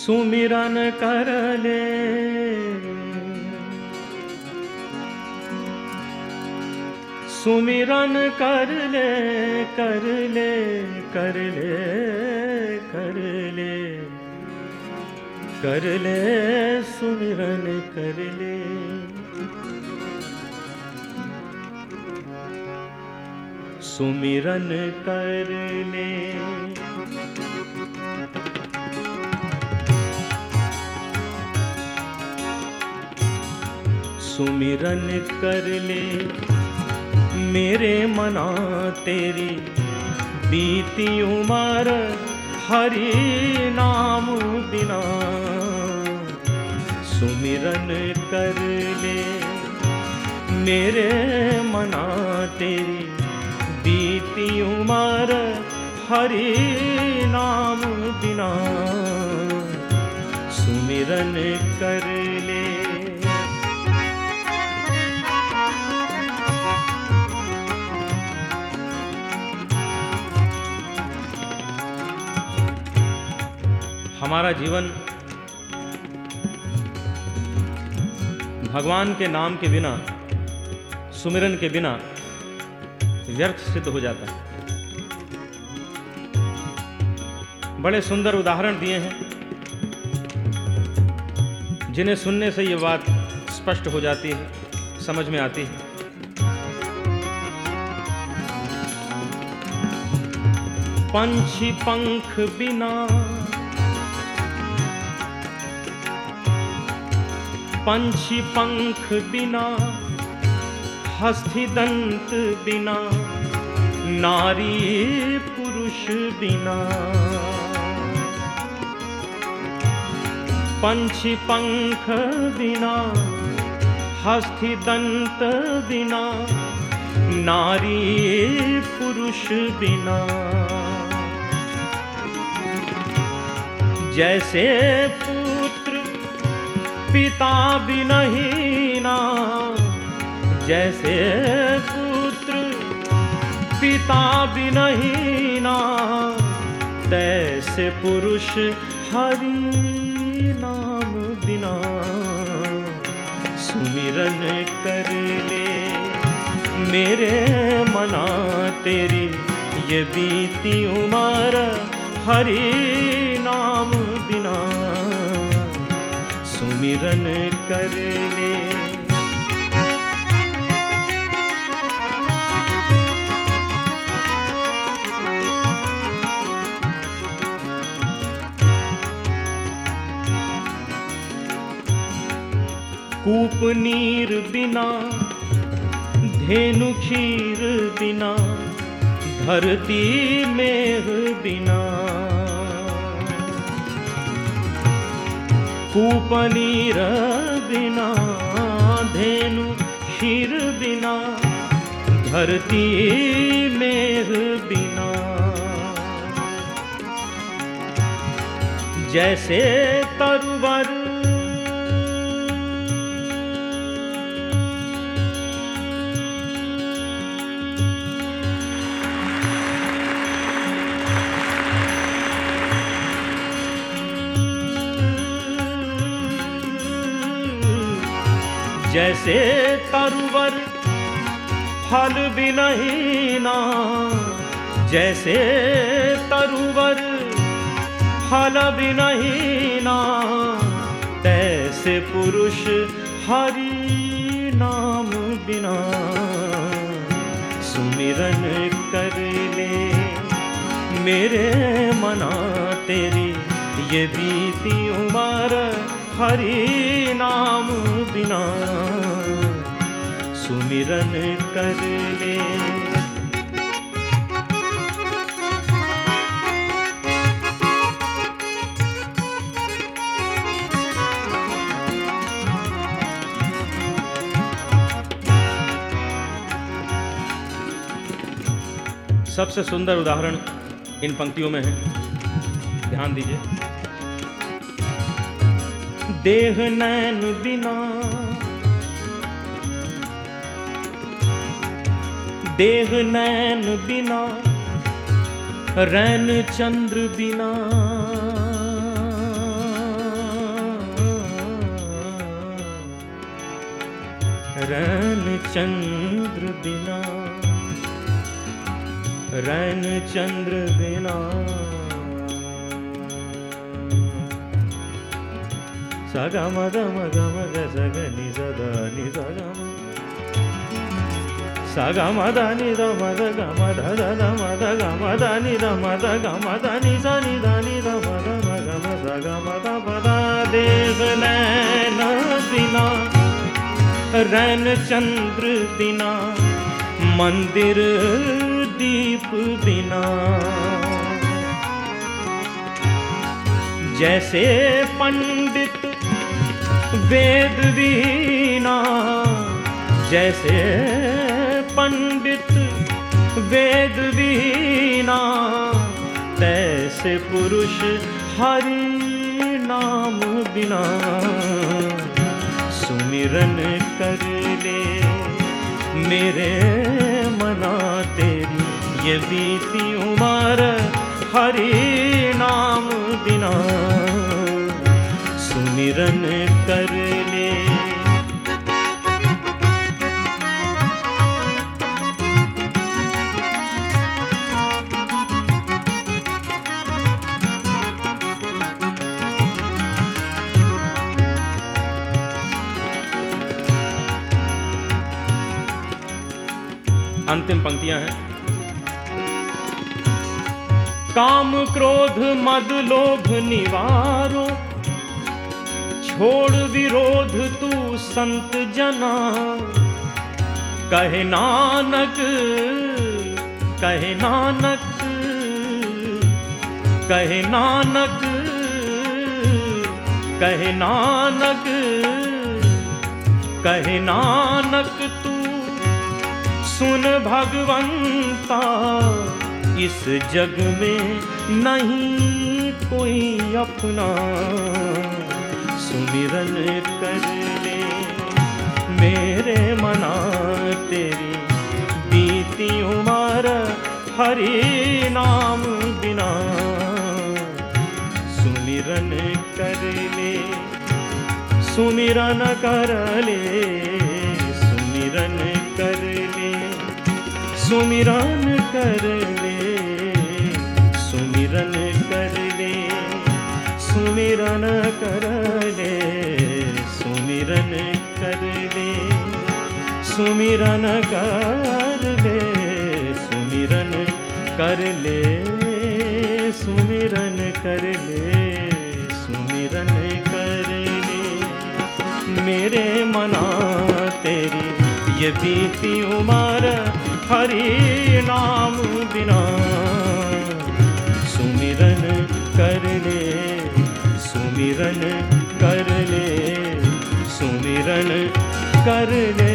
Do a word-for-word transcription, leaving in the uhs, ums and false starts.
सुमिरन कर ले, सुमिरन कर ले, कर ले, कर ले, कर ले, कर ले, सुमिरन कर ले। सुमिरन कर ले, सुमिरन कर ले, मेरे मना तेरी बीती उमर हरि नाम बिना। सुमिरन कर ले, मेरे मना तेरी बीती उमर हरि नाम बिना। सुमिरन कर ले, हमारा जीवन भगवान के नाम के बिना, सुमिरन के बिना व्यर्थ सिद्ध हो जाता है। बड़े सुंदर उदाहरण दिए हैं जिन्हें सुनने से ये बात स्पष्ट हो जाती है, समझ में आती है। पंछी पंख बिना, पंछी पंख बिना, हस्ती दंत बिना, नारी पुरुष बिना। पंछी पंख बिना, हस्ती दंत बिना, नारी पुरुष बिना। जैसे पुत्र पिता बिनहीना, जैसे पुत्र पिता बिनहीना, तैसे पुरुष हरि नाम बिना। सुमिरन कर ले, मेरे मना तेरी ये बीती उमर हरि नाम बिना। सुमिरन कर ले, कूप नीर बिना, धेनु क्षीर बिना, धरती मेघ बिना। कूप नीर बिना, धेनु क्षीर बिना, धरती मेघ बिना। जैसे तरुवर जैसे तरुवर फल बिनहीना, जैसे तरुवर फल बिनहीना, तैसे पुरुष हरि नाम बिना। सुमिरन कर ले, मेरे मना तेरी ये बीती उमर हरि नाम बिना। सुमिरन कर ले, सबसे सुंदर उदाहरण इन पंक्तियों में है, ध्यान दीजिए। देह नैन बिना, देह नैन बिना, रैन चंद्र बिना। रैन चंद्र बिना, रैन चंद्र बिना। सा गा म ग म ग म ग स ग नि स द नि स ग म, सा गा म द नि द म द ग म ध द द म द ग म द नि द म द ग म द नि स नि द नि द म द म ग म स ग म द प द। देख नैन बिना, रैन चंद्र बिना, मंदिर दीप बिना। जैसे पंडित वेद वीणा, जैसे पंडित वेद वीणा, तैसे पुरुष हरि नाम बिना। सुमिरन कर ले मेरे मना तेरी, ये बीती उम्र हरि नाम बिना। सुमिरन कर ले। अंतिम पंक्तियां हैं। काम क्रोध मद लोभ निवारो, छोड़ विरोध तू संत जना। कहे नानक, कहे नानक, कहे नानक, कहे नानक, कहे नानक तू सुन भगवंता। इस जग में नहीं कोई अपना। सुमिरन कर ले मेरे मना तेरी, बीती उम्र हरि नाम बिना। सुमिरन कर ले, सुमिरन कर ले, सुमिरन कर ले, सुमिरन कर ले, सुमिरन कर ले, सुमिरन कर ले, सुमिरन कर ले, सुमिरन कर ले, सुमिरन कर ले, सुमिरन कर ले, सुमिरन कर ले। मेरे मना तेरी, ये बीती उम्र हरि नाम बिना। सुमिरन कर ले, सुमिरन कर ले, सुमिरन कर ले।